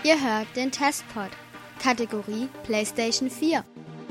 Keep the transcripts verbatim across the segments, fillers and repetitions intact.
Ihr hört den Testpod, Kategorie PlayStation vier.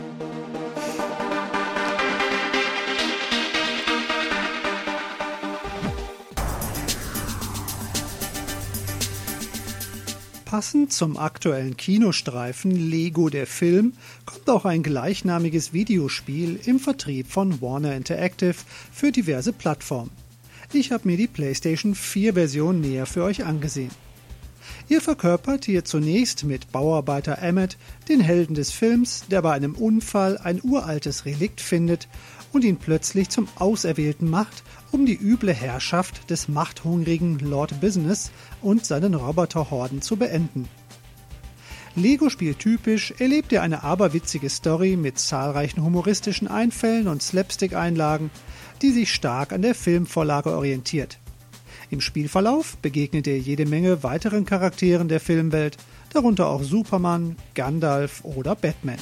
Passend zum aktuellen Kinostreifen Lego der Film kommt auch ein gleichnamiges Videospiel im Vertrieb von Warner Interactive für diverse Plattformen. Ich habe mir die PlayStation vier Version näher für euch angesehen. Ihr verkörpert hier zunächst mit Bauarbeiter Emmett den Helden des Films, der bei einem Unfall ein uraltes Relikt findet und ihn plötzlich zum Auserwählten macht, um die üble Herrschaft des machthungrigen Lord Business und seinen Roboterhorden zu beenden. Lego-Spiel-typisch erlebt ihr eine aberwitzige Story mit zahlreichen humoristischen Einfällen und Slapstick-Einlagen, die sich stark an der Filmvorlage orientiert. Im Spielverlauf begegnet ihr jede Menge weiteren Charakteren der Filmwelt, darunter auch Superman, Gandalf oder Batman.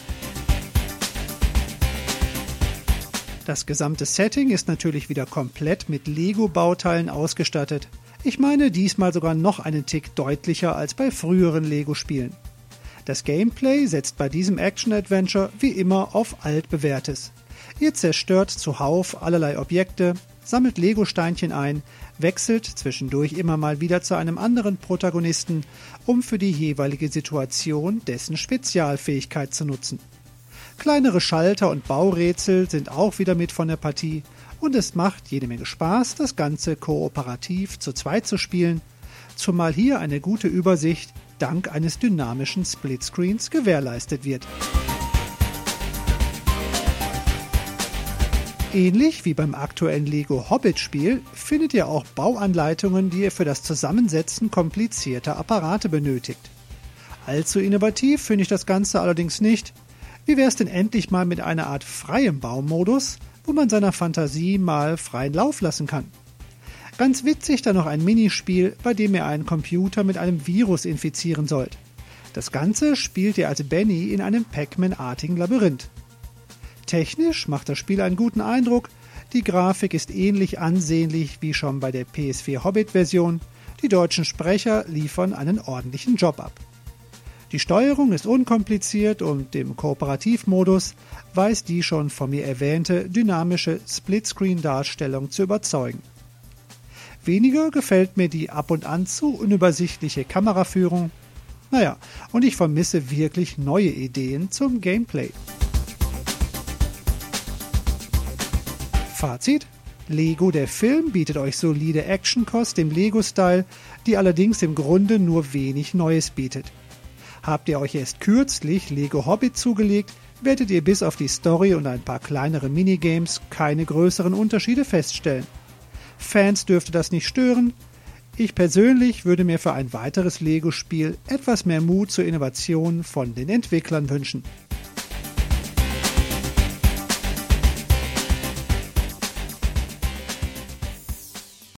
Das gesamte Setting ist natürlich wieder komplett mit Lego-Bauteilen ausgestattet. Ich meine diesmal sogar noch einen Tick deutlicher als bei früheren Lego-Spielen. Das Gameplay setzt bei diesem Action-Adventure wie immer auf altbewährtes. Ihr zerstört zuhauf allerlei Objekte, sammelt Lego-Steinchen ein, wechselt zwischendurch immer mal wieder zu einem anderen Protagonisten, um für die jeweilige Situation dessen Spezialfähigkeit zu nutzen. Kleinere Schalter und Baurätsel sind auch wieder mit von der Partie und es macht jede Menge Spaß, das Ganze kooperativ zu zweit zu spielen, zumal hier eine gute Übersicht dank eines dynamischen Splitscreens gewährleistet wird. Ähnlich wie beim aktuellen Lego Hobbit-Spiel findet ihr auch Bauanleitungen, die ihr für das Zusammensetzen komplizierter Apparate benötigt. Allzu innovativ finde ich das Ganze allerdings nicht. Wie wäre es denn endlich mal mit einer Art freiem Baumodus, wo man seiner Fantasie mal freien Lauf lassen kann? Ganz witzig dann noch ein Minispiel, bei dem ihr einen Computer mit einem Virus infizieren sollt. Das Ganze spielt ihr als Benny in einem Pac-Man-artigen Labyrinth. Technisch macht das Spiel einen guten Eindruck, die Grafik ist ähnlich ansehnlich wie schon bei der P S vier Hobbit-Version, die deutschen Sprecher liefern einen ordentlichen Job ab. Die Steuerung ist unkompliziert und im Kooperativmodus weiß die schon von mir erwähnte dynamische Splitscreen-Darstellung zu überzeugen. Weniger gefällt mir die ab und an zu unübersichtliche Kameraführung. Naja, und ich vermisse wirklich neue Ideen zum Gameplay. Fazit: Lego der Film bietet euch solide Action-Kost im Lego-Style, die allerdings im Grunde nur wenig Neues bietet. Habt ihr euch erst kürzlich Lego Hobbit zugelegt, werdet ihr bis auf die Story und ein paar kleinere Minigames keine größeren Unterschiede feststellen. Fans dürfte das nicht stören. Ich persönlich würde mir für ein weiteres Lego-Spiel etwas mehr Mut zur Innovation von den Entwicklern wünschen.